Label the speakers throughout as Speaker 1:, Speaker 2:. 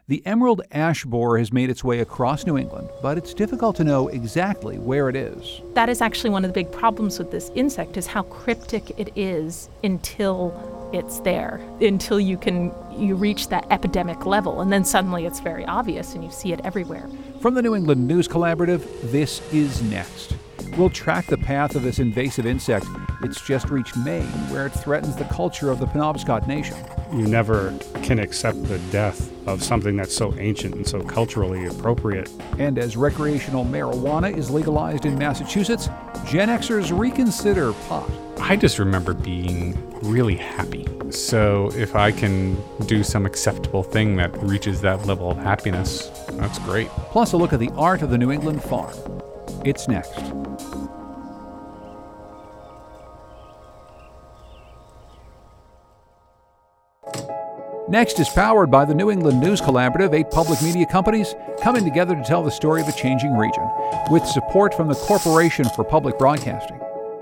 Speaker 1: The emerald ash borer has made its way across New England, but it's difficult to know exactly where it is.
Speaker 2: That is actually one of the big problems with this insect, is how cryptic it is until it's there, until you reach that epidemic level, and then suddenly it's very obvious and you see it everywhere.
Speaker 1: From the New England News Collaborative, this is Next. We'll track the path of this invasive insect. It's just reached Maine, where it threatens the culture of the Penobscot Nation.
Speaker 3: You never can accept the death of something that's so ancient and so culturally appropriate.
Speaker 1: And as recreational marijuana is legalized in Massachusetts, Gen Xers reconsider pot.
Speaker 3: I just remember being really happy. So if I can do some acceptable thing that reaches that level of happiness, that's great.
Speaker 1: Plus a look at the art of the New England farm. It's next. Next is powered by the New England News Collaborative, 8 public media companies coming together to tell the story of a changing region, with support from the Corporation for Public Broadcasting.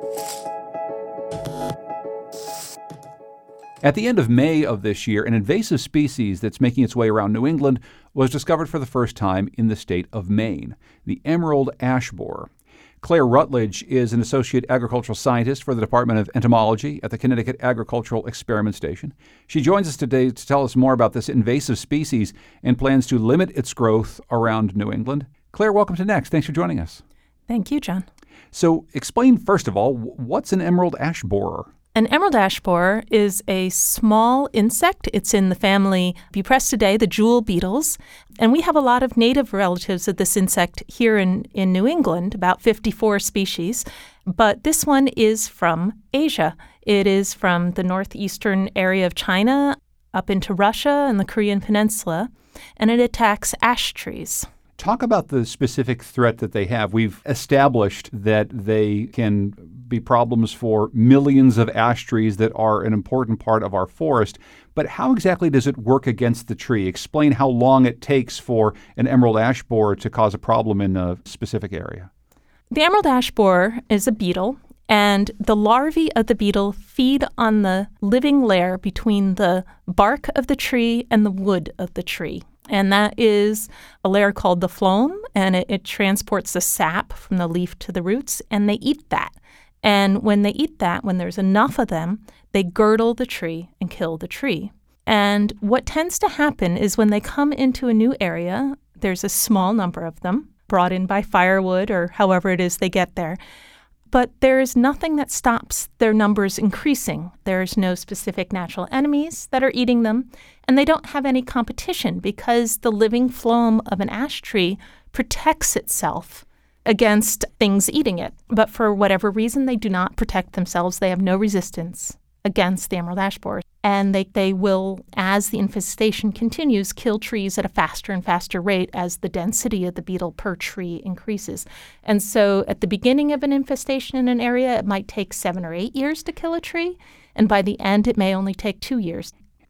Speaker 1: At the end of May of this year, an invasive species that's making its way around New England was discovered for the first time in the state of Maine, the emerald ash borer. Claire Rutledge is an associate agricultural scientist for the Department of Entomology at the Connecticut Agricultural Experiment Station. She joins us today to tell us more about this invasive species and plans to limit its growth around New England. Claire, welcome to Next. Thanks for joining us.
Speaker 2: Thank you, John.
Speaker 1: So explain, first of all, what's an emerald ash borer?
Speaker 2: An emerald ash borer is a small insect. It's in the family Buprestidae, the jewel beetles. And we have a lot of native relatives of this insect here in New England, about 54 species. But this one is from Asia. It is from the northeastern area of China up into Russia and the Korean Peninsula. And it attacks ash trees.
Speaker 1: Talk about the specific threat that they have. We've established that they can be problems for millions of ash trees that are an important part of our forest. But how exactly does it work against the tree? Explain how long it takes for an emerald ash borer to cause a problem in a specific area.
Speaker 2: The emerald ash borer is a beetle, and the larvae of the beetle feed on the living layer between the bark of the tree and the wood of the tree. And that is a layer called the phloem, and it transports the sap from the leaf to the roots, and they eat that. And when they eat that, when there's enough of them, they girdle the tree and kill the tree. And what tends to happen is when they come into a new area, there's a small number of them brought in by firewood or however it is they get there. But there is nothing that stops their numbers increasing. There's no specific natural enemies that are eating them, and they don't have any competition because the living phloem of an ash tree protects itself against things eating it. But for whatever reason, they do not protect themselves. They have no resistance against the emerald ash borer. And they will, as the infestation continues, kill trees at a faster and faster rate as the density of the beetle per tree increases. And so at the beginning of an infestation in an area, it might take 7 or 8 years to kill a tree. And by the end, it may only take 2 years.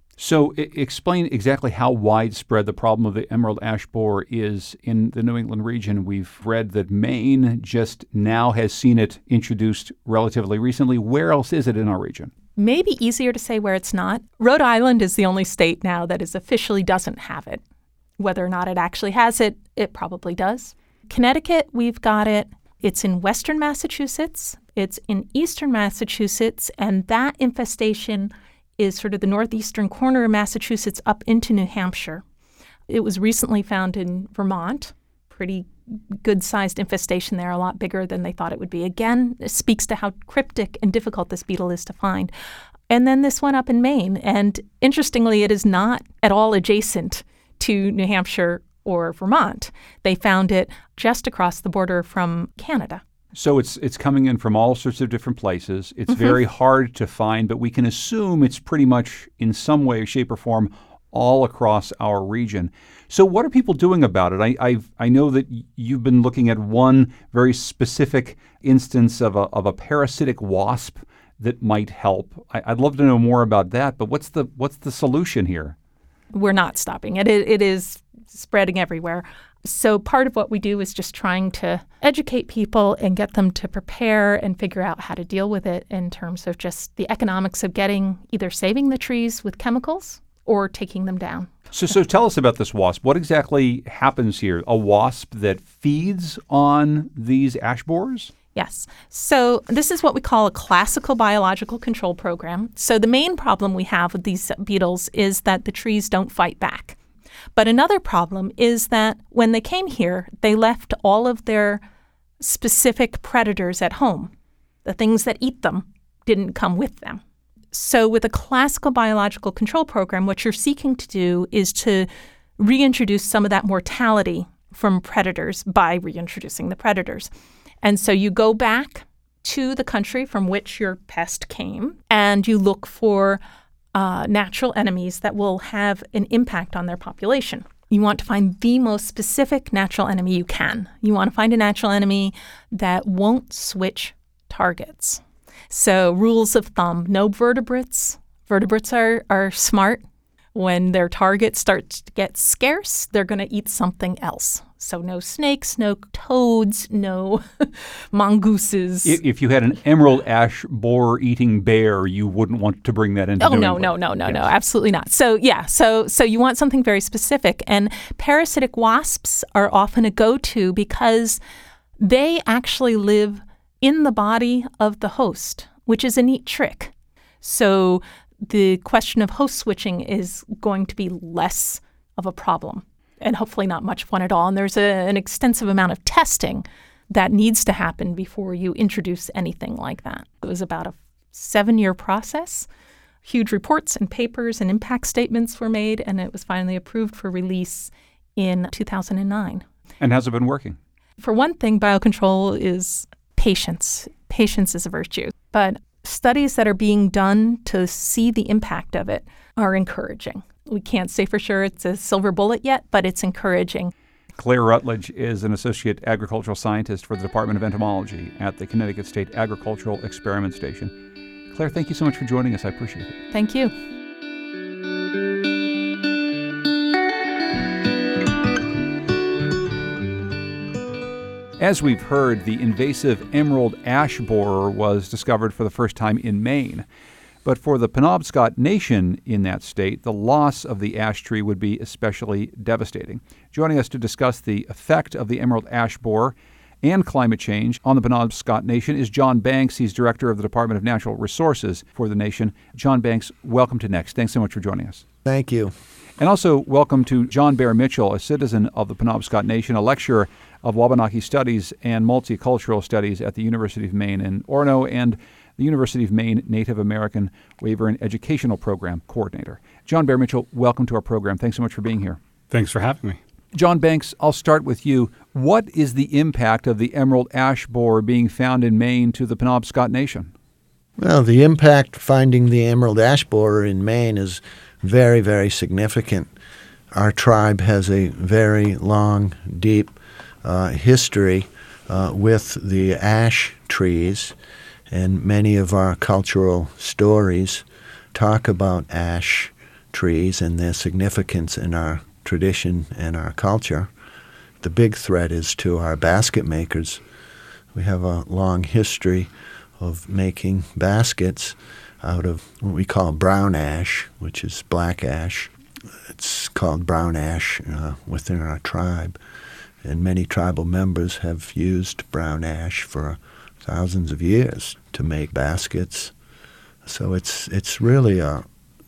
Speaker 1: So explain exactly how widespread the problem of the emerald ash borer is in the New England region. We've read that Maine just now has seen it introduced relatively recently. Where else is it in our region?
Speaker 2: Maybe easier to say where it's not. Rhode Island is the only state now that officially doesn't have it. Whether or not it actually has it, it probably does. Connecticut, we've got it. It's in western Massachusetts. It's in eastern Massachusetts, and that infestation is sort of the northeastern corner of Massachusetts up into New Hampshire. It was recently found in Vermont. Pretty good-sized infestation there, a lot bigger than they thought it would be. Again, it speaks to how cryptic and difficult this beetle is to find. And then this one up in Maine. And interestingly, it is not at all adjacent to New Hampshire or Vermont. They found it just across the border from Canada.
Speaker 1: So it's coming in from all sorts of different places. It's very hard to find, but we can assume it's pretty much in some way, shape, or form all across our region. So what are people doing about it? I know that you've been looking at one very specific instance of a parasitic wasp that might help. I'd love to know more about that, but what's the solution here?
Speaker 2: We're not stopping it. It is spreading everywhere. So part of what we do is just trying to educate people and get them to prepare and figure out how to deal with it in terms of just the economics of either saving the trees with chemicals or taking them down.
Speaker 1: So tell us about this wasp. What exactly happens here? A wasp that feeds on these ash borers?
Speaker 2: Yes. So this is what we call a classical biological control program. So the main problem we have with these beetles is that the trees don't fight back. But another problem is that when they came here, they left all of their specific predators at home. The things that eat them didn't come with them. So with a classical biological control program, what you're seeking to do is to reintroduce some of that mortality from predators by reintroducing the predators. And so you go back to the country from which your pest came, and you look for natural enemies that will have an impact on their population. You want to find the most specific natural enemy you can. You want to find a natural enemy that won't switch targets. So rules of thumb, no vertebrates. Vertebrates are smart. When their target starts to get scarce, they're going to eat something else. So no snakes, no toads, no mongooses.
Speaker 1: If you had an emerald ash borer eating bear, you wouldn't want to bring that into New England.
Speaker 2: No, absolutely not. So so you want something very specific. And parasitic wasps are often a go-to because they actually live in the body of the host, which is a neat trick. So the question of host switching is going to be less of a problem and hopefully not much fun at all. And there's an extensive amount of testing that needs to happen before you introduce anything like that. It was about a 7-year process. Huge reports and papers and impact statements were made, and it was finally approved for release in 2009.
Speaker 1: And how's it been working?
Speaker 2: For one thing, biocontrol is patience. Patience is a virtue. But studies that are being done to see the impact of it are encouraging. We can't say for sure it's a silver bullet yet, but it's encouraging.
Speaker 1: Claire Rutledge is an associate agricultural scientist for the Department of Entomology at the Connecticut State Agricultural Experiment Station. Claire, thank you so much for joining us. I appreciate it.
Speaker 2: Thank you.
Speaker 1: As we've heard, the invasive emerald ash borer was discovered for the first time in Maine. But for the Penobscot Nation in that state, the loss of the ash tree would be especially devastating. Joining us to discuss the effect of the emerald ash borer and climate change on the Penobscot Nation is John Banks. He's director of the Department of Natural Resources for the nation. John Banks, welcome to Next. Thanks so much for joining us.
Speaker 4: Thank you.
Speaker 1: And also welcome to John Bear Mitchell, a citizen of the Penobscot Nation, a lecturer of Wabanaki Studies and Multicultural Studies at the University of Maine in Orono and the University of Maine Native American Weyburn Educational Program Coordinator. John Bear Mitchell, welcome to our program. Thanks so much for being here.
Speaker 3: Thanks for having me.
Speaker 1: John Banks, I'll start with you. What is the impact of the emerald ash borer being found in Maine to the Penobscot Nation?
Speaker 4: Well, the impact finding the emerald ash borer in Maine is very, very significant. Our tribe has a very long, deep history with the ash trees, and many of our cultural stories talk about ash trees and their significance in our tradition and our culture. The big threat is to our basket makers. We have a long history of making baskets out of what we call brown ash, which is black ash. It's called brown ash within our tribe. And many tribal members have used brown ash for thousands of years to make baskets. So it's really a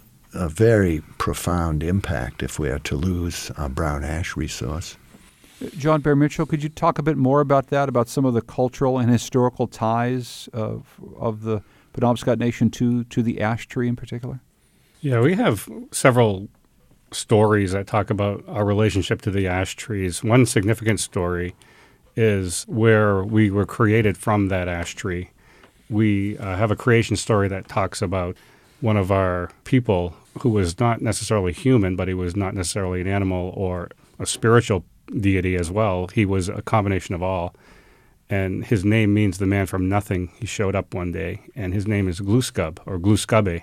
Speaker 4: very profound impact if we are to lose our brown ash resource.
Speaker 1: John Bear Mitchell, could you talk a bit more about that, about some of the cultural and historical ties of the Penobscot Nation to the ash tree in particular?
Speaker 3: Yeah, we have several stories that talk about our relationship to the ash trees. One significant story is where we were created from that ash tree. We have a creation story that talks about one of our people who was not necessarily human, but he was not necessarily an animal or a spiritual deity as well. He was a combination of all. And his name means the man from nothing. He showed up one day, and his name is Glooskub or Glooskubbe.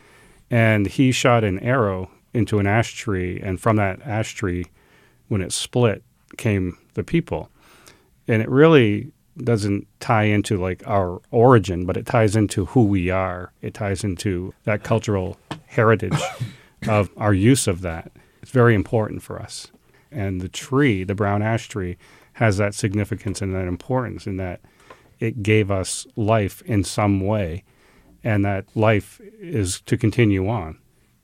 Speaker 3: And he shot an arrow into an ash tree, and from that ash tree, when it split, came the people. And it really doesn't tie into like our origin, but it ties into who we are. It ties into that cultural heritage of our use of that. It's very important for us. And the tree, the brown ash tree, has that significance and that importance in that it gave us life in some way, and that life is to continue on.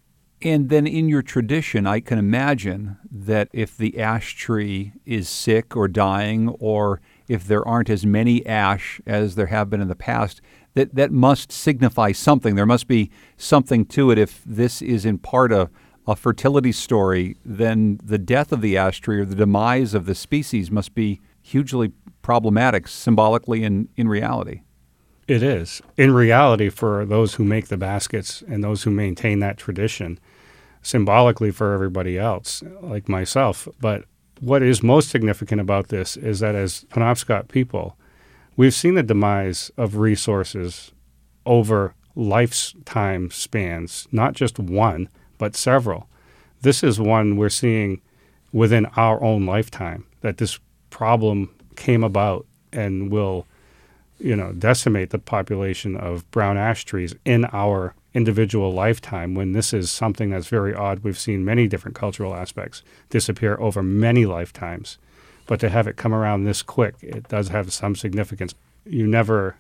Speaker 1: And then in your tradition, I can imagine that if the ash tree is sick or dying, or if there aren't as many ash as there have been in the past, that must signify something. There must be something to it. If this is in part a fertility story, then the death of the ash tree or the demise of the species must be hugely problematic symbolically and in reality.
Speaker 3: It is. In reality, for those who make the baskets and those who maintain that tradition, symbolically for everybody else, like myself. But what is most significant about this is that as Penobscot people, we've seen the demise of resources over lifetime spans, not just one, but several. This is one we're seeing within our own lifetime, that this problem came about and will, decimate the population of brown ash trees in our individual lifetime, when this is something that's very odd. We've seen many different cultural aspects disappear over many lifetimes. But to have it come around this quick, it does have some significance. You never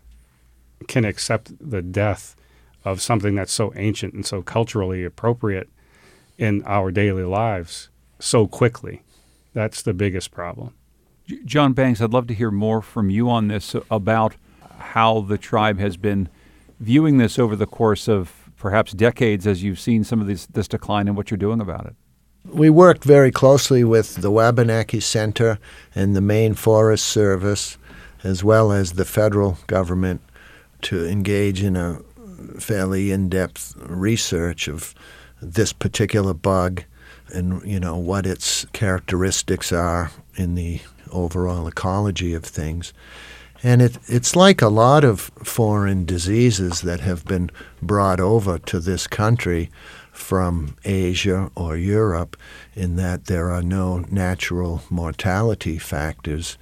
Speaker 3: can accept the death of something that's so ancient and so culturally appropriate in our daily lives so quickly. That's the biggest problem.
Speaker 1: John Banks, I'd love to hear more from you on this, about how the tribe has been viewing this over the course of perhaps decades as you've seen some of this decline and what you're doing about it.
Speaker 4: We worked very closely with the Wabanaki Center and the Maine Forest Service, as well as the federal government, to engage in a fairly in-depth research of this particular bug and, what its characteristics are in the overall ecology of things. And it's like a lot of foreign diseases that have been brought over to this country from Asia or Europe, in that there are no natural mortality factors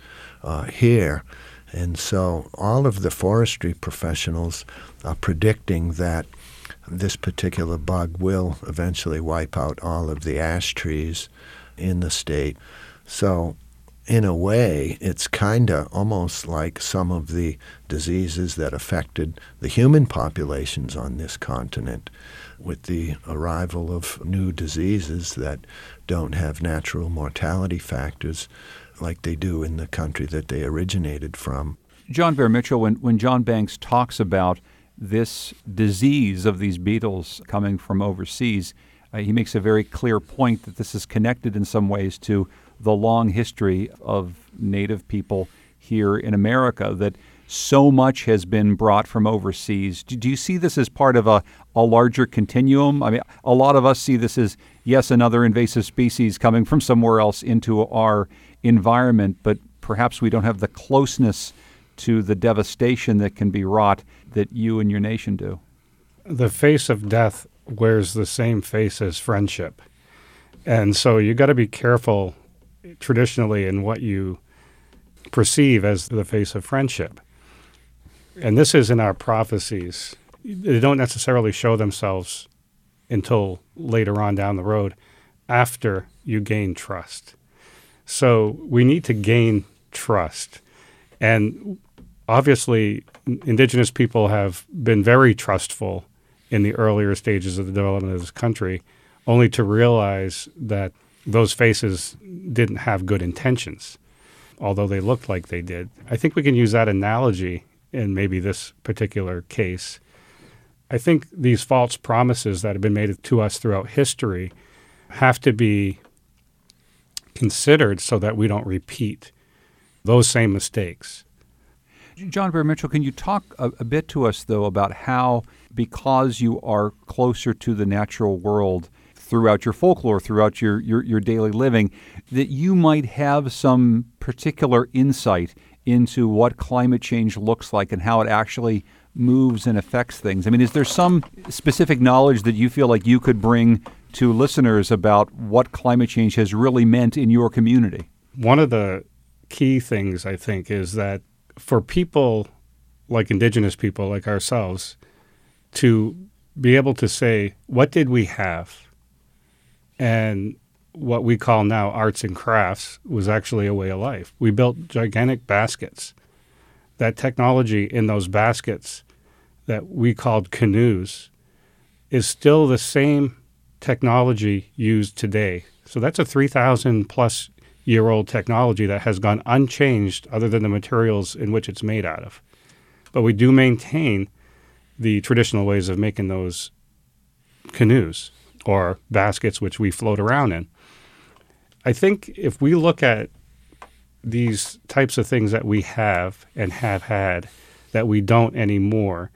Speaker 4: here. And so all of the forestry professionals are predicting that this particular bug will eventually wipe out all of the ash trees in the state. So in a way, it's kind of almost like some of the diseases that affected the human populations on this continent, with the arrival of new diseases that don't have natural mortality factors like they do in the country that they originated from.
Speaker 1: John Bear Mitchell, when John Banks talks about this disease of these beetles coming from overseas, he makes a very clear point that this is connected in some ways to the long history of Native people here in America, that so much has been brought from overseas. Do you see this as part of a larger continuum? I mean, a lot of us see this as, yes, another invasive species coming from somewhere else into our environment, but perhaps we don't have the closeness to the devastation that can be wrought that you and your nation do.
Speaker 3: The face of death wears the same face as friendship. And so you got to be careful traditionally in what you perceive as the face of friendship. And this is in our prophecies. They don't necessarily show themselves until later on down the road, after you gain trust. So we need to gain trust. And obviously, indigenous people have been very trustful in the earlier stages of the development of this country, only to realize that those faces didn't have good intentions, although they looked like they did. I think we can use that analogy in maybe this particular case. I think these false promises that have been made to us throughout history have to be considered so that we don't repeat those same mistakes.
Speaker 1: John Bear Mitchell, can you talk a bit to us, though, about how, because you are closer to the natural world throughout your folklore, throughout your daily living, that you might have some particular insight into what climate change looks like and how it actually moves and affects things? I mean, is there some specific knowledge that you feel like you could bring to listeners about what climate change has really meant in your community?
Speaker 3: One of the key things, I think, is that for people like indigenous people like ourselves to be able to say, what did we have And what we call now arts and crafts was actually a way of life. We built gigantic baskets. That technology in those baskets that we called canoes is still the same technology used today. So that's a 3,000 plus year old technology that has gone unchanged other than the materials in which it's made out of. But we do maintain the traditional ways of making those canoes or baskets which we float around in. I think if we look at these types of things that we have and have had that we don't anymore,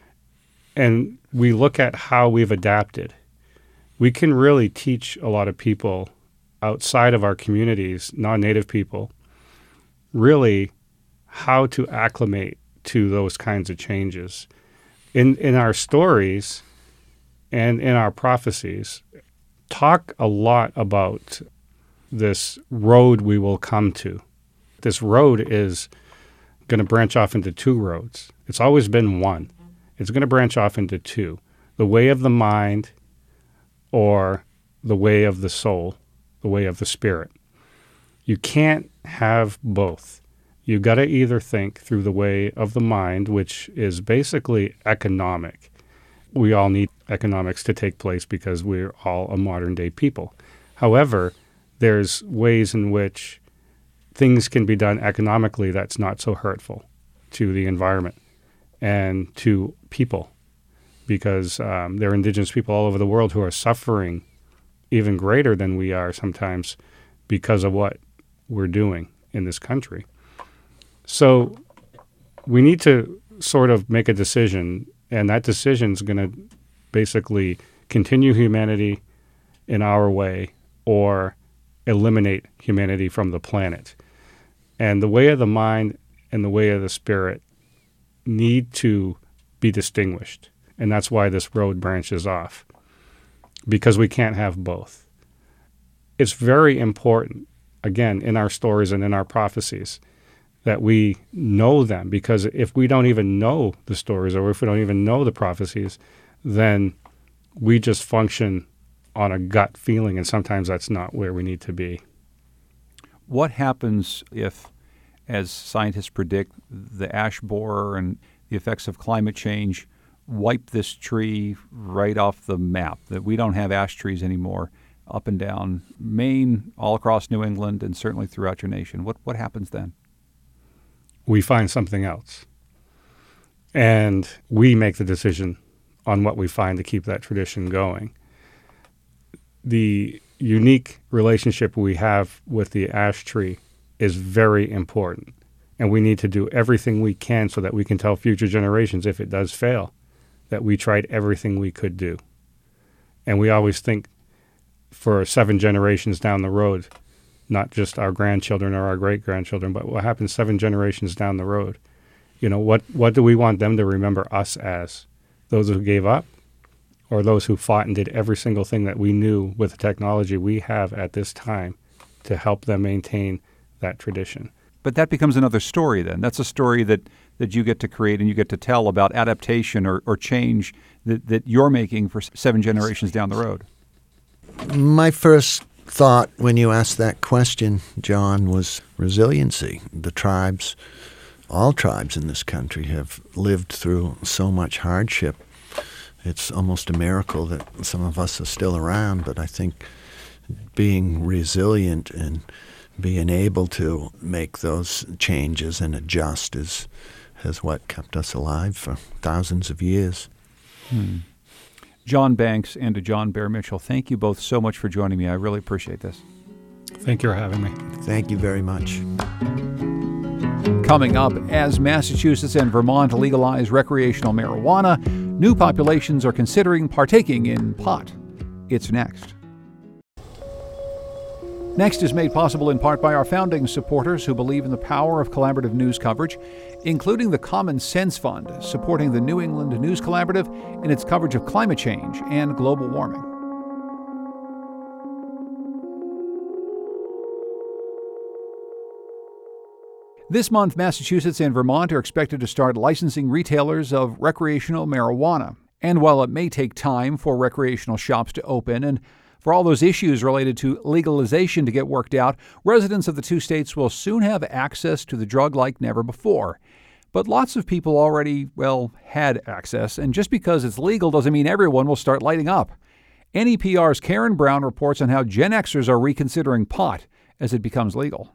Speaker 3: and we look at how we've adapted, we can really teach a lot of people outside of our communities, non-native people, really how to acclimate to those kinds of changes. In our stories and in our prophecies, talk a lot about this road we will come to. This road is going to branch off into two roads. It's always been one. It's going to branch off into two. The way of the mind or the way of the soul, the way of the spirit. You can't have both. You got to either think through the way of the mind, which is basically economic. We all need economics to take place because we're all a modern day people. However, there's ways in which things can be done economically that's not so hurtful to the environment and to people, because there are indigenous people all over the world who are suffering even greater than we are sometimes because of what we're doing in this country. So we need to sort of make a decision, and that decision is going to basically continue humanity in our way or eliminate humanity from the planet. And the way of the mind and the way of the spirit need to be distinguished. And that's why this road branches off, because we can't have both. It's very important, again, in our stories and in our prophecies, that we know them, because if we don't even know the stories or if we don't even know the prophecies, then we just function on a gut feeling, and sometimes that's not where we need to be.
Speaker 1: What happens if, as scientists predict, the ash borer and the effects of climate change wipe this tree right off the map, that we don't have ash trees anymore up and down Maine, all across New England, and certainly throughout your nation? What happens then?
Speaker 3: We find something else. And we make the decision on what we find to keep that tradition going. The unique relationship we have with the ash tree is very important. And we need to do everything we can so that we can tell future generations, if it does fail, that we tried everything we could do. And we always think for 7 generations down the road, not just our grandchildren or our great-grandchildren, but what happens 7 generations down the road. You know, what do we want them to remember us as? Those who gave up, or those who fought and did every single thing that we knew with the technology we have at this time to help them maintain that tradition?
Speaker 1: But that becomes another story then. That's a story that you get to create and you get to tell about adaptation or change that you're making for 7 generations down the road.
Speaker 4: My first thought when you asked that question, John, was resiliency. The tribes, all tribes in this country, have lived through so much hardship. It's almost a miracle that some of us are still around, but I think being resilient and being able to make those changes and adjust has what kept us alive for thousands of years.
Speaker 1: John Banks and John Bear Mitchell, thank you both so much for joining me. I really appreciate this.
Speaker 3: Thank you for having me.
Speaker 4: Thank you very much.
Speaker 1: Coming up, as Massachusetts and Vermont legalize recreational marijuana, new populations are considering partaking in pot. It's next. Next is made possible in part by our founding supporters who believe in the power of collaborative news coverage, including the Common Sense Fund, supporting the New England News Collaborative in its coverage of climate change and global warming. This month, Massachusetts and Vermont are expected to start licensing retailers of recreational marijuana. And while it may take time for recreational shops to open and For all those issues related to legalization to get worked out, residents of the two states will soon have access to the drug like never before. But lots of people already, had access, and just because it's legal doesn't mean everyone will start lighting up. NEPR's Karen Brown reports on how Gen Xers are reconsidering pot as it becomes legal.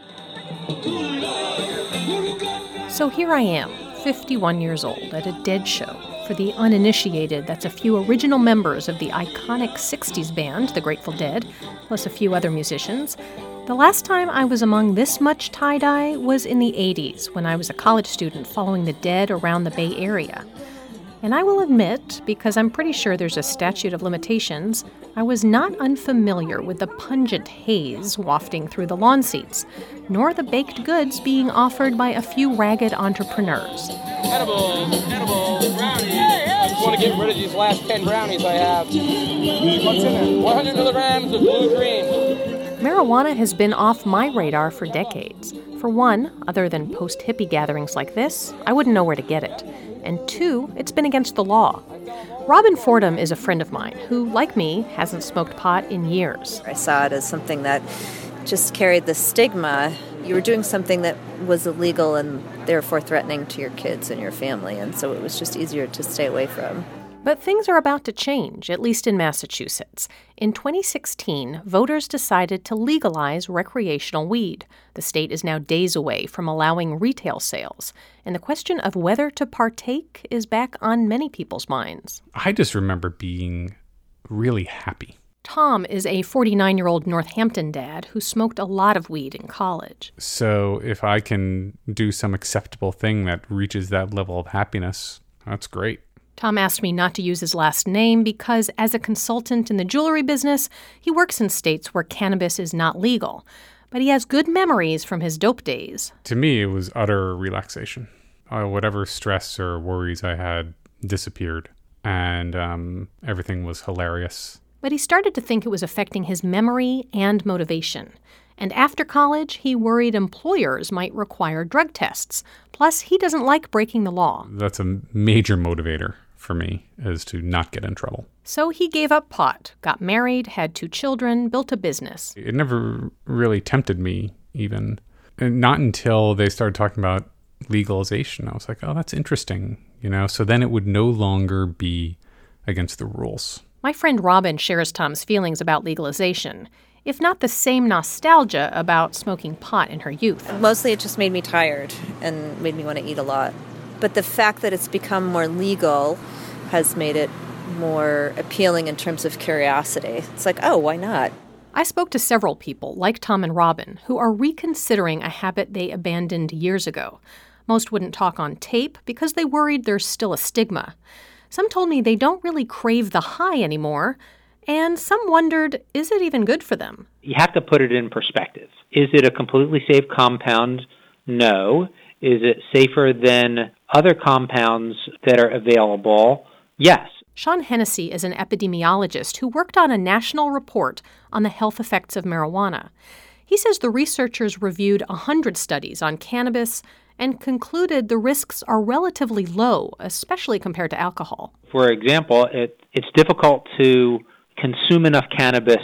Speaker 5: So here I am, 51 years old, at a Dead show. For the uninitiated, that's a few original members of the iconic 60s band, The Grateful Dead, plus a few other musicians. The last time I was among this much tie-dye was in the 80s, when I was a college student following the Dead around the Bay Area. And I will admit, because I'm pretty sure there's a statute of limitations, I was not unfamiliar with the pungent haze wafting through the lawn seats, nor the baked goods being offered by a few ragged entrepreneurs.
Speaker 6: Edibles, brownies. I just want to get rid of these last 10 brownies I have. What's in it? 100 milligrams of blue green.
Speaker 5: Marijuana has been off my radar for decades. For one, other than post-hippie gatherings like this, I wouldn't know where to get it. And two, it's been against the law. Robin Fordham is a friend of mine who, like me, hasn't smoked pot in years.
Speaker 7: I saw it as something that just carried the stigma. You were doing something that was illegal and therefore threatening to your kids and your family, and so it was just easier to stay away from.
Speaker 5: But things are about to change, at least in Massachusetts. In 2016, voters decided to legalize recreational weed. The state is now days away from allowing retail sales, and the question of whether to partake is back on many people's minds.
Speaker 8: I just remember being really happy.
Speaker 5: Tom is a 49-year-old Northampton dad who smoked a lot of weed in college.
Speaker 8: So if I can do some acceptable thing that reaches that level of happiness, that's great.
Speaker 5: Tom asked me not to use his last name because, as a consultant in the jewelry business, he works in states where cannabis is not legal. But he has good memories from his dope days.
Speaker 8: To me, it was utter relaxation. Whatever stress or worries I had disappeared, and everything was hilarious.
Speaker 5: But he started to think it was affecting his memory and motivation. And after college, he worried employers might require drug tests. Plus, he doesn't like breaking the law.
Speaker 8: That's a major motivator for me, is to not get in trouble.
Speaker 5: So he gave up pot, got married, had 2 children, built a business.
Speaker 8: It never really tempted me, even. And not until they started talking about legalization. I was like, oh, that's interesting, So then it would no longer be against the rules.
Speaker 5: My friend Robin shares Tom's feelings about legalization, if not the same nostalgia about smoking pot in her youth.
Speaker 7: Mostly it just made me tired and made me want to eat a lot. But the fact that it's become more legal has made it more appealing in terms of curiosity. It's like, oh, why not?
Speaker 5: I spoke to several people, like Tom and Robin, who are reconsidering a habit they abandoned years ago. Most wouldn't talk on tape because they worried there's still a stigma. Some told me they don't really crave the high anymore, and some wondered, is it even good for them?
Speaker 9: You have to put it in perspective. Is it a completely safe compound? No. Is it safer than other compounds that are available? Yes.
Speaker 5: Sean Hennessy is an epidemiologist who worked on a national report on the health effects of marijuana. He says the researchers reviewed 100 studies on cannabis and concluded the risks are relatively low, especially compared to alcohol.
Speaker 9: For example, it's difficult to consume enough cannabis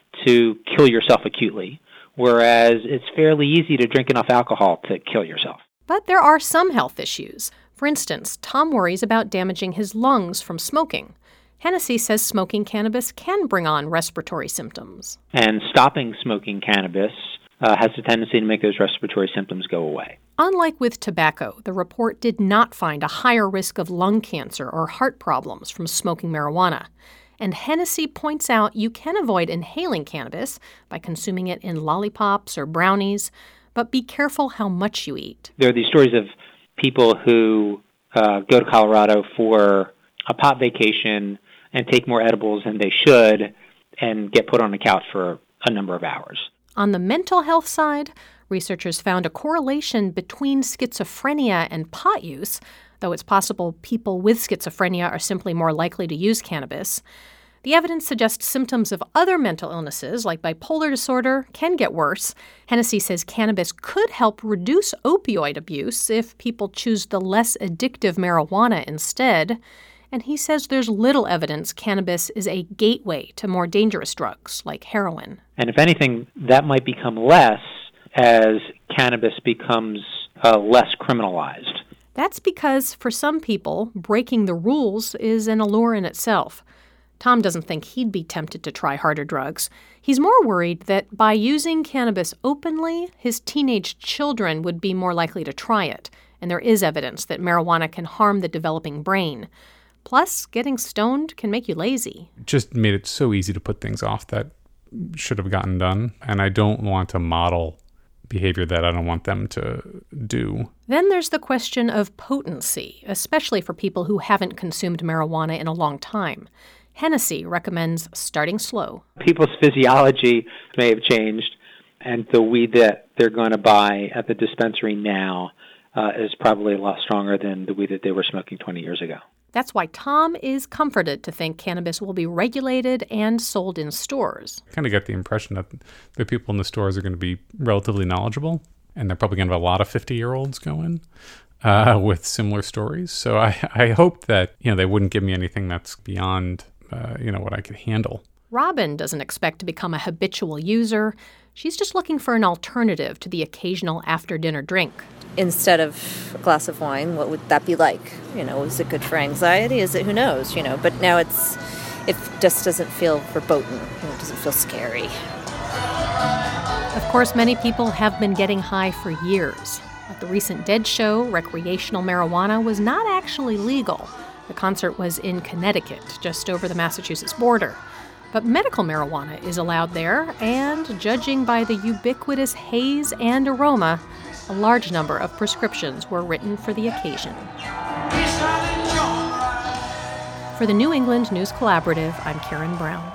Speaker 9: to kill yourself acutely, whereas it's fairly easy to drink enough alcohol to kill yourself.
Speaker 5: But there are some health issues. For instance, Tom worries about damaging his lungs from smoking. Hennessy says smoking cannabis can bring on respiratory symptoms.
Speaker 9: And stopping smoking cannabis has a tendency to make those respiratory symptoms go away.
Speaker 5: Unlike with tobacco, the report did not find a higher risk of lung cancer or heart problems from smoking marijuana. And Hennessy points out you can avoid inhaling cannabis by consuming it in lollipops or brownies, but be careful how much you eat.
Speaker 9: There are these stories of people who go to Colorado for a pot vacation and take more edibles than they should and get put on the couch for a number of hours.
Speaker 5: On the mental health side, researchers found a correlation between schizophrenia and pot use, though it's possible people with schizophrenia are simply more likely to use cannabis. The evidence suggests symptoms of other mental illnesses, like bipolar disorder, can get worse. Hennessy says cannabis could help reduce opioid abuse if people choose the less addictive marijuana instead. And he says there's little evidence cannabis is a gateway to more dangerous drugs like heroin.
Speaker 9: And if anything, that might become less as cannabis becomes less criminalized.
Speaker 5: That's because for some people, breaking the rules is an allure in itself. Tom doesn't think he'd be tempted to try harder drugs. He's more worried that by using cannabis openly, his teenage children would be more likely to try it. And there is evidence that marijuana can harm the developing brain. Plus, getting stoned can make you lazy.
Speaker 8: It just made it so easy to put things off that should have gotten done. And I don't want to model behavior that I don't want them to do.
Speaker 5: Then there's the question of potency, especially for people who haven't consumed marijuana in a long time. Hennessy recommends starting slow.
Speaker 9: People's physiology may have changed, and the weed that they're going to buy at the dispensary now is probably a lot stronger than the weed that they were smoking 20 years ago.
Speaker 5: That's why Tom is comforted to think cannabis will be regulated and sold in stores.
Speaker 8: I kind of get the impression that the people in the stores are going to be relatively knowledgeable, and they're probably going to have a lot of 50-year-olds go in with similar stories. So I hope that they wouldn't give me anything that's beyond what I could handle.
Speaker 5: Robin doesn't expect to become a habitual user. She's just looking for an alternative to the occasional after-dinner drink.
Speaker 7: Instead of a glass of wine, what would that be like? Is it good for anxiety? Is it? Who knows? But now it just doesn't feel verboten. It doesn't feel scary.
Speaker 5: Of course, many people have been getting high for years. At the recent Dead show, recreational marijuana was not actually legal. The concert was in Connecticut, just over the Massachusetts border. But medical marijuana is allowed there, and judging by the ubiquitous haze and aroma, a large number of prescriptions were written for the occasion. For the New England News Collaborative, I'm Karen Brown.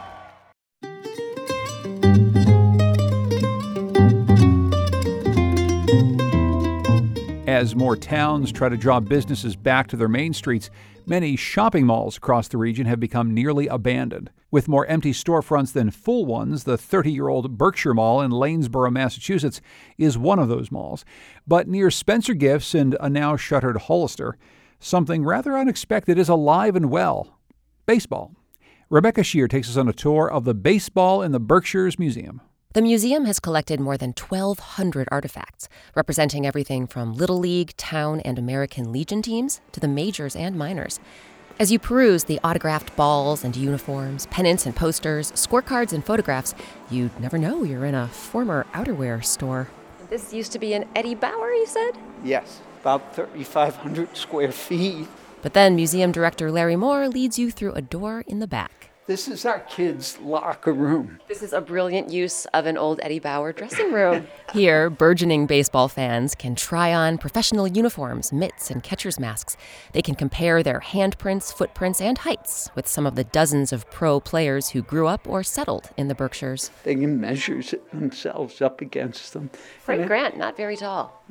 Speaker 1: As more towns try to draw businesses back to their main streets, many shopping malls across the region have become nearly abandoned. With more empty storefronts than full ones, the 30-year-old Berkshire Mall in Lanesboro, Massachusetts, is one of those malls. But near Spencer Gifts and a now shuttered Hollister, something rather unexpected is alive and well: baseball. Rebecca Shear takes us on a tour of the Baseball in the Berkshires Museum.
Speaker 10: The museum has collected more than 1,200 artifacts, representing everything from Little League, Town, and American Legion teams to the majors and minors. As you peruse the autographed balls and uniforms, pennants and posters, scorecards and photographs, you'd never know you're in a former outerwear store. This used to be an Eddie Bauer, you said?
Speaker 11: Yes, about 3,500 square feet.
Speaker 10: But then museum director Larry Moore leads you through a door in the back.
Speaker 11: This is our kids' locker room.
Speaker 10: This is a brilliant use of an old Eddie Bauer dressing room. Here, burgeoning baseball fans can try on professional uniforms, mitts, and catcher's masks. They can compare their handprints, footprints, and heights with some of the dozens of pro players who grew up or settled in the Berkshires.
Speaker 11: They can measure themselves up against them.
Speaker 10: Frank Grant, not very tall.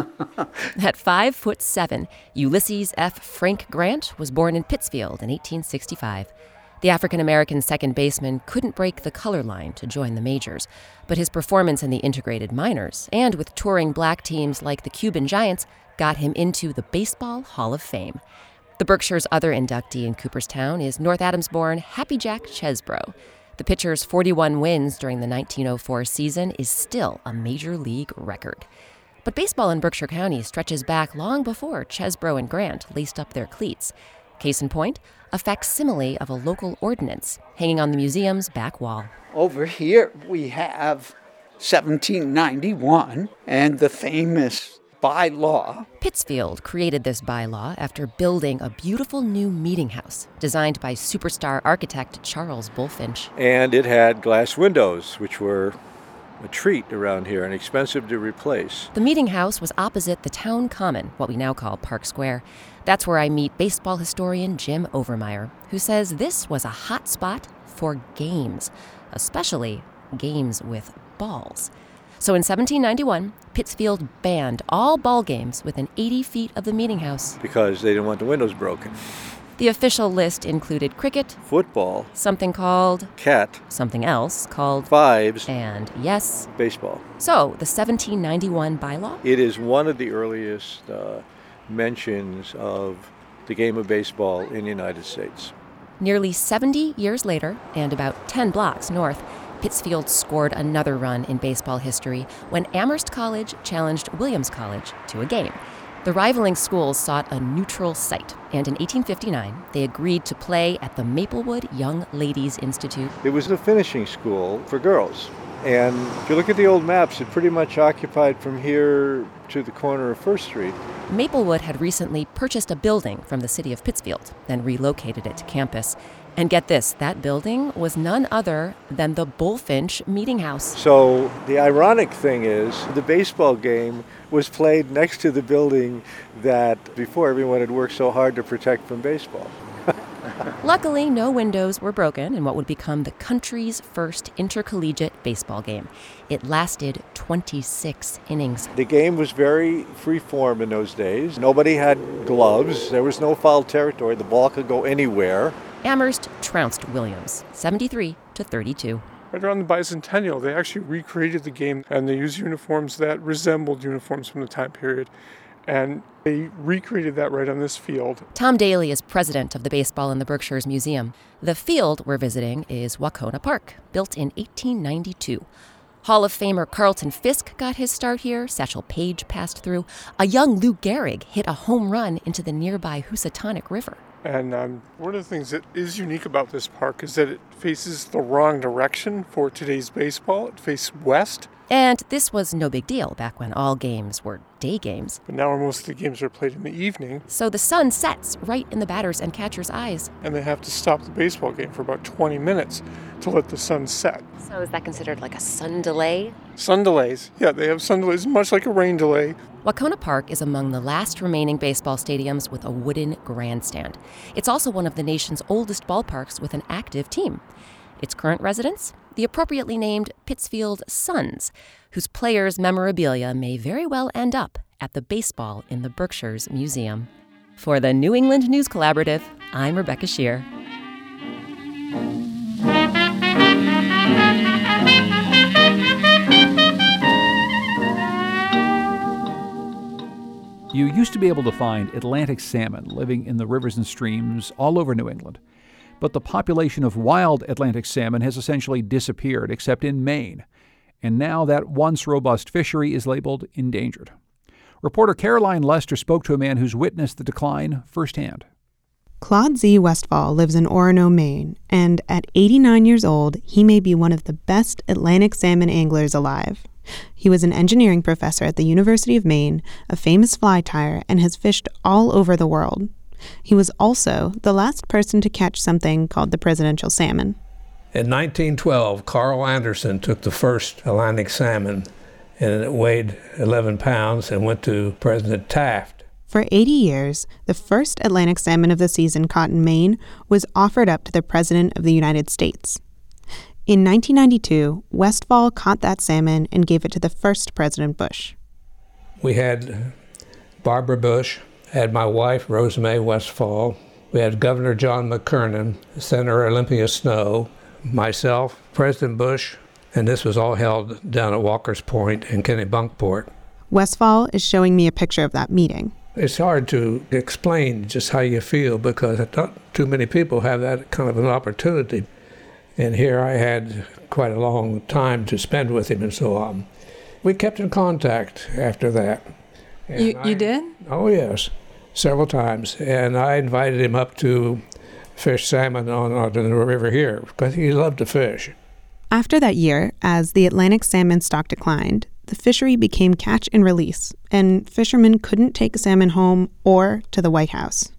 Speaker 10: At 5'7", Ulysses F. Frank Grant was born in Pittsfield in 1865. The African-American second baseman couldn't break the color line to join the majors, but his performance in the integrated minors and with touring black teams like the Cuban Giants got him into the Baseball Hall of Fame. The Berkshires' other inductee in Cooperstown is North Adams-born Happy Jack Chesbro. The pitcher's 41 wins during the 1904 season is still a major league record. But baseball in Berkshire County stretches back long before Chesbro and Grant laced up their cleats. Case in point, a facsimile of a local ordinance hanging on the museum's back wall.
Speaker 11: Over here we have 1791 and the famous bylaw.
Speaker 10: Pittsfield created this bylaw after building a beautiful new meeting house designed by superstar architect Charles Bulfinch.
Speaker 12: And it had glass windows, which were a treat around here and expensive to replace.
Speaker 10: The meeting house was opposite the town common, what we now call Park Square. That's where I meet baseball historian Jim Overmeyer, who says this was a hot spot for games, especially games with balls. So in 1791, Pittsfield banned all ball games within 80 feet of the meeting house.
Speaker 12: Because they didn't want the windows broken.
Speaker 10: The official list included cricket,
Speaker 12: football,
Speaker 10: something called
Speaker 12: cat,
Speaker 10: something else called
Speaker 12: fives,
Speaker 10: and yes,
Speaker 12: baseball.
Speaker 10: So, the 1791 bylaw?
Speaker 12: It is one of the earliest mentions of the game of baseball in the United States.
Speaker 10: Nearly 70 years later, and about 10 blocks north, Pittsfield scored another run in baseball history when Amherst College challenged Williams College to a game. The rivaling schools sought a neutral site, and in 1859, they agreed to play at the Maplewood Young Ladies Institute.
Speaker 12: It was a finishing school for girls. And if you look at the old maps, it pretty much occupied from here to the corner of First Street.
Speaker 10: Maplewood had recently purchased a building from the city of Pittsfield, then relocated it to campus. And get this, that building was none other than the Bullfinch Meeting House.
Speaker 12: So the ironic thing is, the baseball game was played next to the building that before everyone had worked so hard to protect from baseball.
Speaker 10: Luckily, no windows were broken in what would become the country's first intercollegiate baseball game. It lasted 26 innings.
Speaker 12: The game was very free form in those days. Nobody had gloves. There was no foul territory. The ball could go anywhere.
Speaker 10: Amherst trounced Williams, 73-32.
Speaker 13: Right around the bicentennial, they actually recreated the game, and they used uniforms that resembled uniforms from the time period. And they recreated that right on this field.
Speaker 10: Tom Daly is president of the Baseball in the Berkshires Museum. The field we're visiting is Wahconah Park, built in 1892. Hall of Famer Carlton Fisk got his start here. Satchel Paige passed through. A young Lou Gehrig hit a home run into the nearby Housatonic River.
Speaker 13: And one of the things that is unique about this park is that it faces the wrong direction for today's baseball. It faces west.
Speaker 10: And this was no big deal back when all games were day games.
Speaker 13: But now most of the games are played in the evening.
Speaker 10: So the sun sets right in the batter's and catcher's eyes.
Speaker 13: And they have to stop the baseball game for about 20 minutes to let the sun set.
Speaker 10: So is that considered like a sun delay?
Speaker 13: Sun delays. Yeah, they have sun delays, much like a rain delay.
Speaker 10: Wahconah Park is among the last remaining baseball stadiums with a wooden grandstand. It's also one of the nation's oldest ballparks with an active team. Its current residents? The appropriately named Pittsfield Suns, whose players' memorabilia may very well end up at the Baseball in the Berkshires Museum. For the New England News Collaborative, I'm Rebecca Shear.
Speaker 1: You used to be able to find Atlantic salmon living in the rivers and streams all over New England. But the population of wild Atlantic salmon has essentially disappeared, except in Maine. And now that once robust fishery is labeled endangered. Reporter Caroline Lester spoke to a man who's witnessed the decline firsthand.
Speaker 14: Claude Z. Westfall lives in Orono, Maine, and at 89 years old, he may be one of the best Atlantic salmon anglers alive. He was an engineering professor at the University of Maine, a famous fly tyer, and has fished all over the world. He was also the last person to catch something called the presidential salmon.
Speaker 15: In 1912, Carl Anderson took the first Atlantic salmon, and it weighed 11 pounds and went to President Taft.
Speaker 14: For 80 years, the first Atlantic salmon of the season caught in Maine was offered up to the President of the United States. In 1992, Westfall caught that salmon and gave it to the first President Bush.
Speaker 15: We had Barbara Bush, had my wife, Rosamay Westfall. We had Governor John McKernan, Senator Olympia Snow, myself, President Bush, and this was all held down at Walker's Point in Kennebunkport.
Speaker 14: Westfall is showing me a picture of that meeting.
Speaker 15: It's hard to explain just how you feel because not too many people have that kind of an opportunity. And here I had quite a long time to spend with him and so on. We kept in contact after that.
Speaker 16: You did?
Speaker 15: Oh, yes, several times. And I invited him up to fish salmon on the river here because he loved to fish.
Speaker 14: After that year, as the Atlantic salmon stock declined, the fishery became catch and release, and fishermen couldn't take salmon home or to the White House.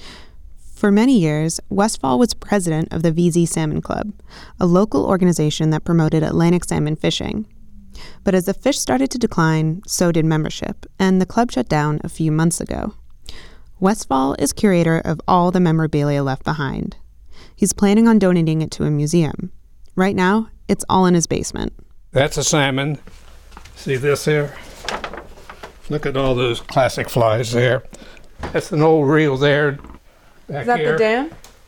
Speaker 14: For many years, Westfall was president of the VZ Salmon Club, a local organization that promoted Atlantic salmon fishing. But as the fish started to decline, so did membership, and the club shut down a few months ago. Westfall is curator of all the memorabilia left behind. He's planning on donating it to a museum. Right now, it's all in his basement.
Speaker 15: That's a salmon. See this here? Look at all those classic flies there. That's an old reel there. Back
Speaker 16: Is that
Speaker 15: here.
Speaker 16: the dam?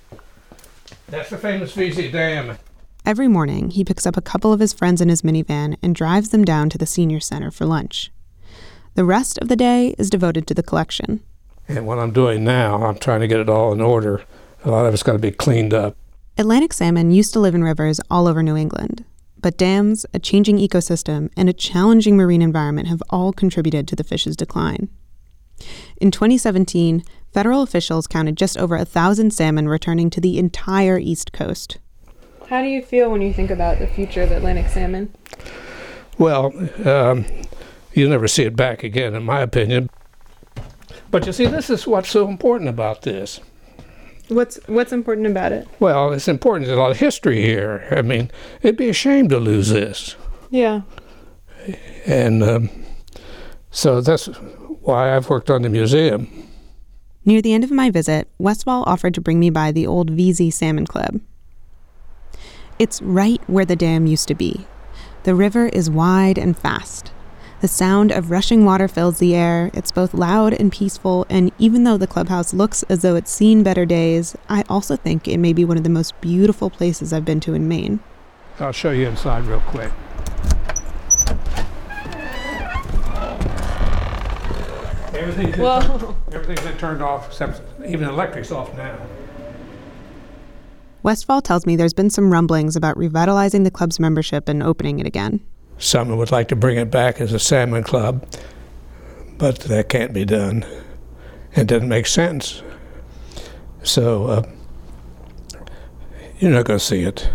Speaker 15: That's the famous VZ Dam.
Speaker 14: Every morning, he picks up a couple of his friends in his minivan and drives them down to the senior center for lunch. The rest of the day is devoted to the collection.
Speaker 15: And what I'm doing now, I'm trying to get it all in order. A lot of it's got to be cleaned up.
Speaker 14: Atlantic salmon used to live in rivers all over New England, but dams, a changing ecosystem, and a challenging marine environment have all contributed to the fish's decline. In 2017, federal officials counted just over 1,000 salmon returning to the entire East Coast.
Speaker 16: How do you feel when you think about the future of Atlantic salmon?
Speaker 15: Well, you'll never see it back again, in my opinion. But you see, this is what's so important about this.
Speaker 16: What's important about it?
Speaker 15: Well, it's important. There's a lot of history here. I mean, it'd be a shame to lose this.
Speaker 16: Yeah.
Speaker 15: And so that's why I've worked on the museum.
Speaker 14: Near the end of my visit, Westfall offered to bring me by the old VZ Salmon Club. It's right where the dam used to be. The river is wide and fast. The sound of rushing water fills the air. It's both loud and peaceful, and even though the clubhouse looks as though it's seen better days, I also think it may be one of the most beautiful places I've been to in Maine.
Speaker 15: I'll show you inside real quick. Everything's been turned off, except even the electric's off now.
Speaker 14: Westfall tells me there's been some rumblings about revitalizing the club's membership and opening it again.
Speaker 15: Someone would like to bring it back as a salmon club, but that can't be done. It doesn't make sense. So you're not going to see it.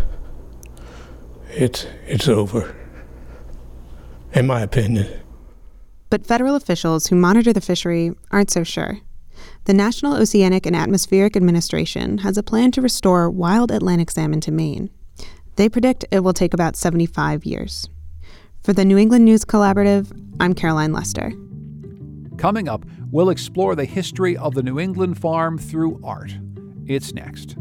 Speaker 15: It's over, in my opinion.
Speaker 14: But federal officials who monitor the fishery aren't so sure. The National Oceanic and Atmospheric Administration has a plan to restore wild Atlantic salmon to Maine. They predict it will take about 75 years. For the New England News Collaborative, I'm Caroline Lester.
Speaker 1: Coming up, we'll explore the history of the New England farm through art. It's next.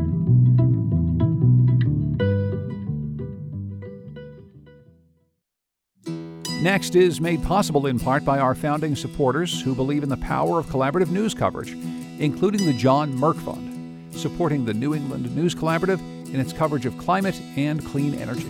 Speaker 1: Next is made possible in part by our founding supporters who believe in the power of collaborative news coverage, including the John Merck Fund, supporting the New England News Collaborative in its coverage of climate and clean energy.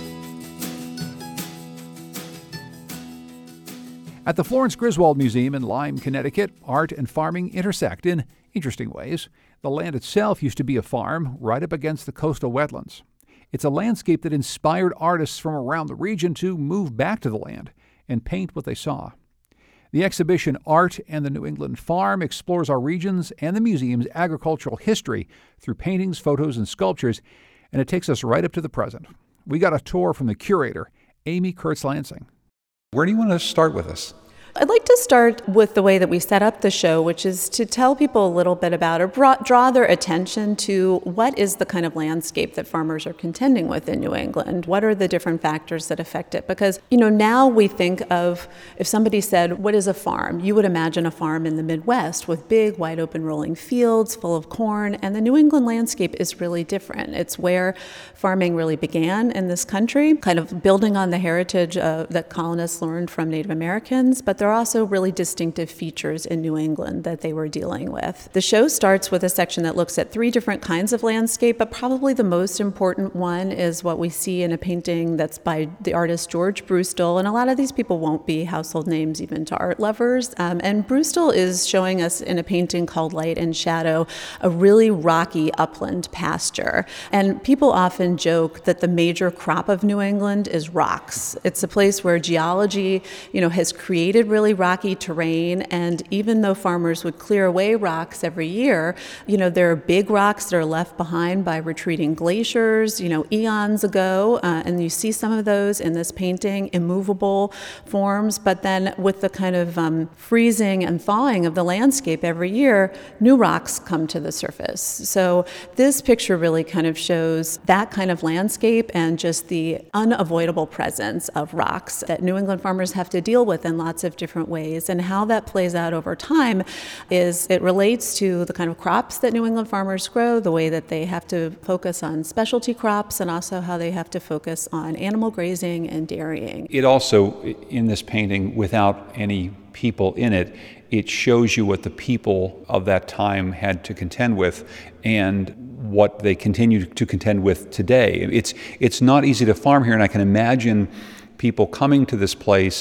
Speaker 1: At the Florence Griswold Museum in Lyme, Connecticut, art and farming intersect in interesting ways. The land itself used to be a farm right up against the coastal wetlands. It's a landscape that inspired artists from around the region to move back to the land and paint what they saw. The exhibition Art and the New England Farm explores our region's and the museum's agricultural history through paintings, photos, and sculptures, and it takes us right up to the present. We got a tour from the curator, Amy Kurtz-Lansing. Where do you want to start with us?
Speaker 17: I'd like to start with the way that we set up the show, which is to tell people a little bit about or draw their attention to what is the kind of landscape that farmers are contending with in New England. What are the different factors that affect it? Because, now we think of, if somebody said, what is a farm? You would imagine a farm in the Midwest with big, wide open rolling fields full of corn, and the New England landscape is really different. It's where farming really began in this country, kind of building on the heritage that colonists learned from Native Americans, but there are also really distinctive features in New England that they were dealing with. The show starts with a section that looks at 3 different kinds of landscape, but probably the most important one is what we see in a painting that's by the artist George Brewstill, and a lot of these people won't be household names even to art lovers. And Brewstill is showing us in a painting called Light and Shadow a really rocky upland pasture. And people often joke that the major crop of New England is rocks. It's a place where geology, has created really rocky terrain, and even though farmers would clear away rocks every year, there are big rocks that are left behind by retreating glaciers, eons ago, and you see some of those in this painting, immovable forms, but then with the kind of freezing and thawing of the landscape every year, new rocks come to the surface. So this picture really kind of shows that kind of landscape and just the unavoidable presence of rocks that New England farmers have to deal with in lots of different ways. And how that plays out over time is it relates to the kind of crops that New England farmers grow, the way that they have to focus on specialty crops, and also how they have to focus on animal grazing and dairying.
Speaker 1: It also, in this painting, without any people in it, it shows you what the people of that time had to contend with and what they continue to contend with today. It's not easy to farm here, and I can imagine people coming to this place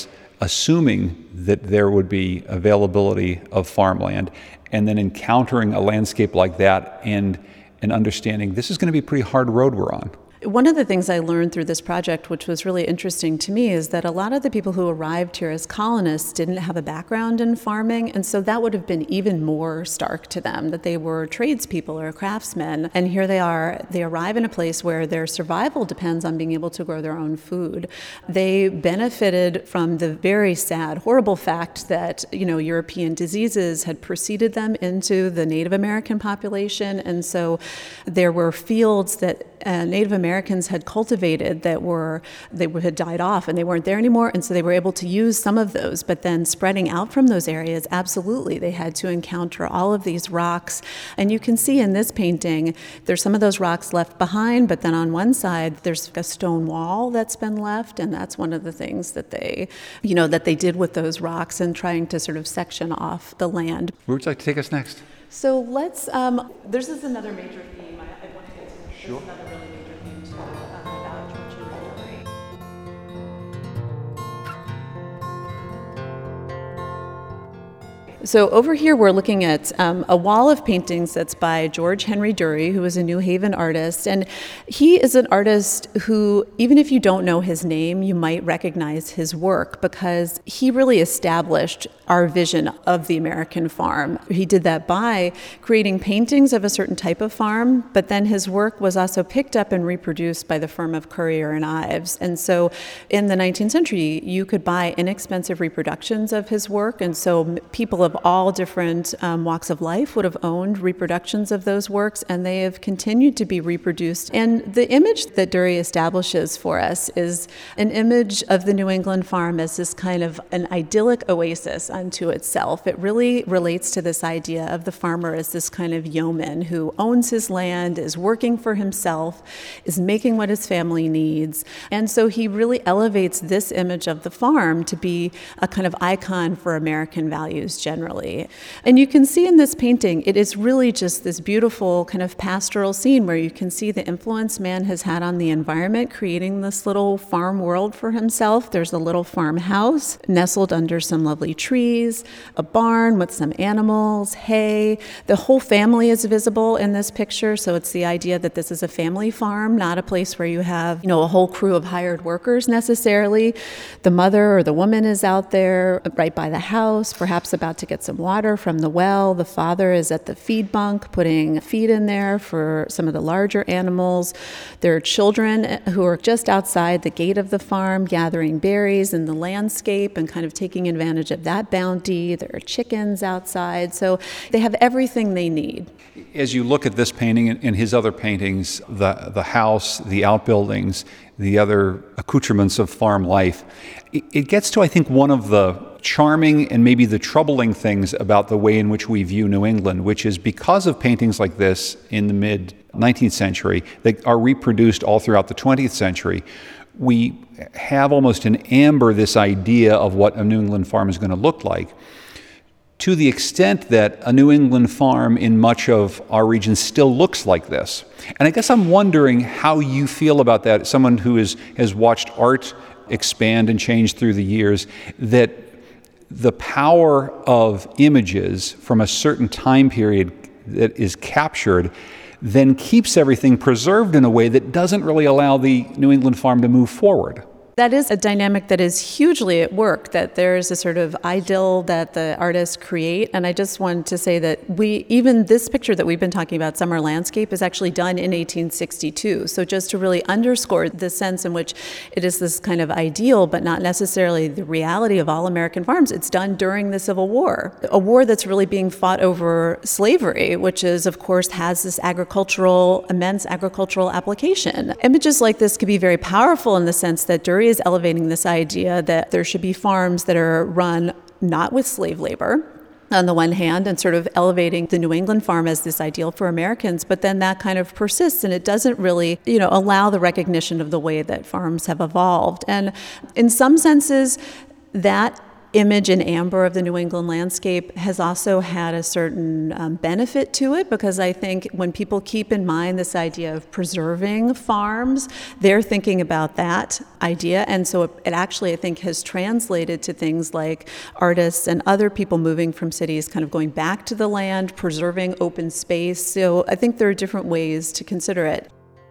Speaker 1: assuming that there would be availability of farmland, and then encountering a landscape like that and understanding this is going to be a pretty hard road we're on.
Speaker 17: One of the things I learned through this project, which was really interesting to me, is that a lot of the people who arrived here as colonists didn't have a background in farming, and so that would have been even more stark to them, that they were tradespeople or craftsmen. And here they are, they arrive in a place where their survival depends on being able to grow their own food. They benefited from the very sad, horrible fact that, European diseases had preceded them into the Native American population, and so there were fields that Native Americans had cultivated that had died off and they weren't there anymore, and so they were able to use some of those. But then spreading out from those areas, absolutely, they had to encounter all of these rocks. And you can see in this painting, there's some of those rocks left behind, but then on one side, there's a stone wall that's been left, and that's one of the things that they did with those rocks and trying to sort of section off the land.
Speaker 1: Where would you like to take us next?
Speaker 17: So let's, this is another major theme I want to get to. Sure. Another really major theme too, about George Henry Dury. So over here we're looking at a wall of paintings that's by George Henry Dury, who is a New Haven artist. And he is an artist who, even if you don't know his name, you might recognize his work because he really established our vision of the American farm. He did that by creating paintings of a certain type of farm, but then his work was also picked up and reproduced by the firm of Currier and Ives. And so in the 19th century, you could buy inexpensive reproductions of his work, and so people of all different walks of life would have owned reproductions of those works, and they have continued to be reproduced. And the image that Dury establishes for us is an image of the New England farm as this kind of an idyllic oasis unto itself. It really relates to this idea of the farmer as this kind of yeoman who owns his land, is working for himself, is making what his family needs. And so he really elevates this image of the farm to be a kind of icon for American values generally. And you can see in this painting, it is really just this beautiful kind of pastoral scene where you can see the influence man has had on the environment, creating this little farm world for himself. There's a little farmhouse nestled under some lovely trees, a barn with some animals, hay. The whole family is visible in this picture, so it's the idea that this is a family farm, not a place where you have, a whole crew of hired workers necessarily. The mother or the woman is out there right by the house, perhaps about to get some water from the well. The father is at the feed bunk putting feed in there for some of the larger animals. There are children who are just outside the gate of the farm gathering berries in the landscape and kind of taking advantage of that bounty. There are chickens outside, so they have everything they need.
Speaker 1: As you look at this painting and his other paintings, the house, the outbuildings, the other accoutrements of farm life, it gets to, I think, one of the charming and maybe the troubling things about the way in which we view New England, which is because of paintings like this in the mid-19th century that are reproduced all throughout the 20th century, we have almost in amber this idea of what a New England farm is going to look like. To the extent that a New England farm in much of our region still looks like this. And I guess I'm wondering how you feel about that, someone who has watched art expand and change through the years, that the power of images from a certain time period that is captured then keeps everything preserved in a way that doesn't really allow the New England farm to move forward.
Speaker 17: That is a dynamic that is hugely at work, that there's a sort of idyll that the artists create. And I just wanted to say that even this picture that we've been talking about, Summer Landscape, is actually done in 1862. So just to really underscore the sense in which it is this kind of ideal, but not necessarily the reality of all American farms, it's done during the Civil War, a war that's really being fought over slavery, which is, of course, has this immense agricultural application. Images like this could be very powerful in the sense that Dury is elevating this idea that there should be farms that are run not with slave labor, on the one hand, and sort of elevating the New England farm as this ideal for Americans, but then that kind of persists and it doesn't really, allow the recognition of the way that farms have evolved. And in some senses, that image in amber of the New England landscape has also had a certain benefit to it, because I think when people keep in mind this idea of preserving farms, they're thinking about that idea. And so it actually, I think, has translated to things like artists and other people moving from cities kind of going back to the land, preserving open space. So I think there are different ways to consider it.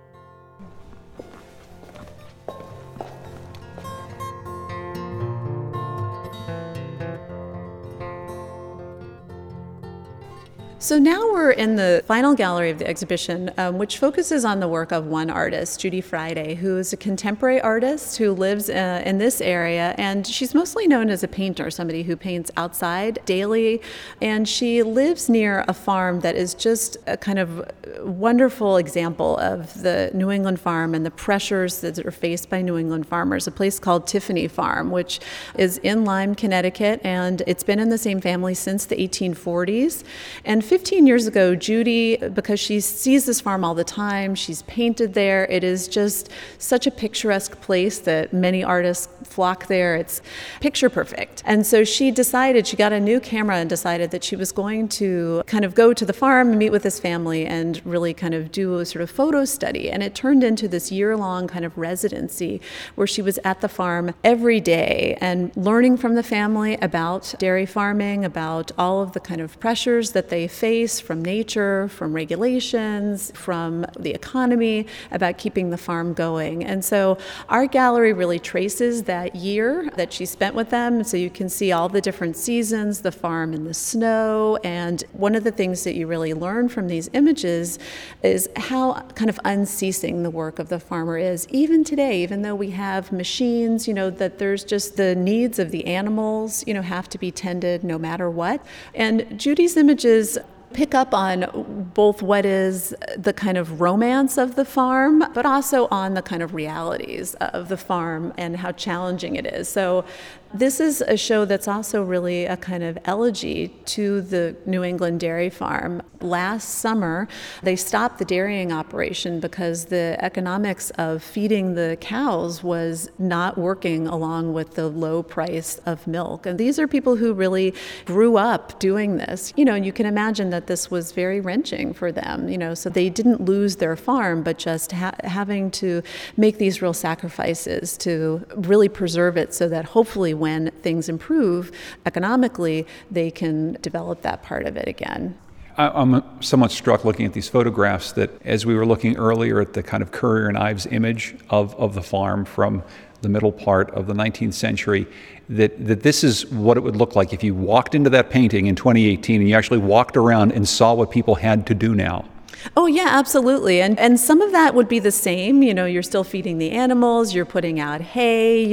Speaker 17: So now we're in the final gallery of the exhibition, which focuses on the work of one artist, Judy Friday, who is a contemporary artist who lives in this area, and she's mostly known as a painter, somebody who paints outside daily, and she lives near a farm that is just a kind of wonderful example of the New England farm and the pressures that are faced by New England farmers, a place called Tiffany Farm, which is in Lyme, Connecticut, and it's been in the same family since the 1840s. And 15 years ago, Judy, because she sees this farm all the time, she's painted there. It is just such a picturesque place that many artists flock there. It's picture perfect. And so she got a new camera and decided that she was going to kind of go to the farm and meet with this family and really kind of do a sort of photo study. And it turned into this year-long kind of residency where she was at the farm every day and learning from the family about dairy farming, about all of the kind of pressures that they face from nature, from regulations, from the economy, about keeping the farm going. And so our gallery really traces that year that she spent with them. So you can see all the different seasons, the farm in the snow. And one of the things that you really learn from these images is how kind of unceasing the work of the farmer is. Even today, even though we have machines, that there's just the needs of the animals, have to be tended no matter what. And Judy's images pick up on both what is the kind of romance of the farm, but also on the kind of realities of the farm and how challenging it is. So this is a show that's also really a kind of elegy to the New England dairy farm. Last summer, they stopped the dairying operation because the economics of feeding the cows was not working along with the low price of milk. And these are people who really grew up doing this. And you can imagine that this was very wrenching for them, so they didn't lose their farm, but just having to make these real sacrifices to really preserve it so that hopefully when things improve economically, they can develop that part of it again.
Speaker 1: I'm somewhat struck looking at these photographs that as we were looking earlier at the kind of Currier and Ives image of the farm from the middle part of the 19th century, that this is what it would look like if you walked into that painting in 2018 and you actually walked around and saw what people had to do now.
Speaker 17: Oh, yeah, absolutely. And some of that would be the same. You're still feeding the animals, you're putting out hay,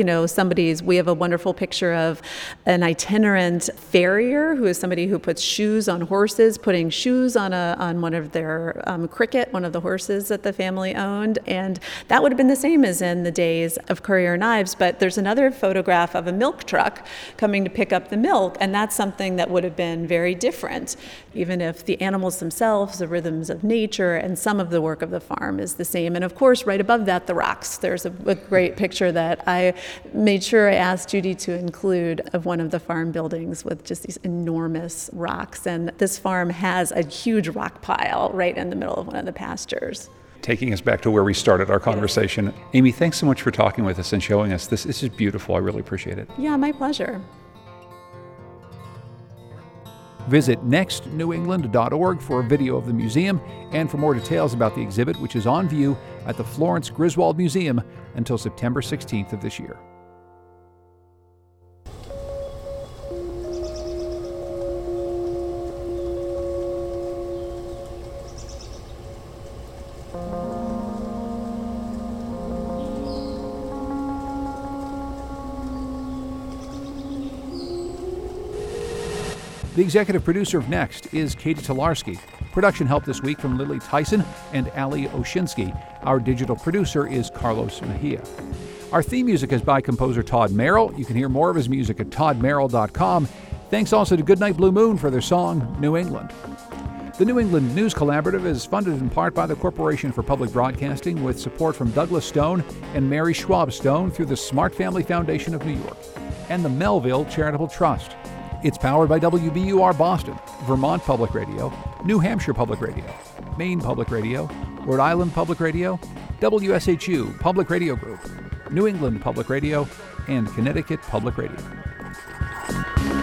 Speaker 17: we have a wonderful picture of an itinerant farrier who is somebody who puts shoes on horses, putting shoes on one of their Cricket, one of the horses that the family owned. And that would have been the same as in the days of Currier and Ives. But there's another photograph of a milk truck coming to pick up the milk. And that's something that would have been very different, even if the animals themselves, the rhythms of nature, and some of the work of the farm is the same. And of course, right above that, the rocks. There's a great picture that I made sure I asked Judy to include of one of the farm buildings with just these enormous rocks. And this farm has a huge rock pile right in the middle of one of the pastures.
Speaker 1: Taking us back to where we started our conversation. Yes. Amy, thanks so much for talking with us and showing us this. This is beautiful. I really appreciate it.
Speaker 17: Yeah, my pleasure.
Speaker 1: Visit nextnewengland.org for a video of the museum and for more details about the exhibit, which is on view at the Florence Griswold Museum until September 16th of this year. The executive producer of Next is Katie Tolarski. Production help this week from Lily Tyson and Ali Oshinsky. Our digital producer is Carlos Mejia. Our theme music is by composer Todd Merrill. You can hear more of his music at toddmerrill.com. Thanks also to Goodnight Blue Moon for their song, New England. The New England News Collaborative is funded in part by the Corporation for Public Broadcasting with support from Douglas Stone and Mary Schwab Stone through the Smart Family Foundation of New York. and the Melville Charitable Trust. It's powered by WBUR Boston, Vermont Public Radio, New Hampshire Public Radio, Maine Public Radio, Rhode Island Public Radio, WSHU Public Radio Group, New England Public Radio, and Connecticut Public Radio.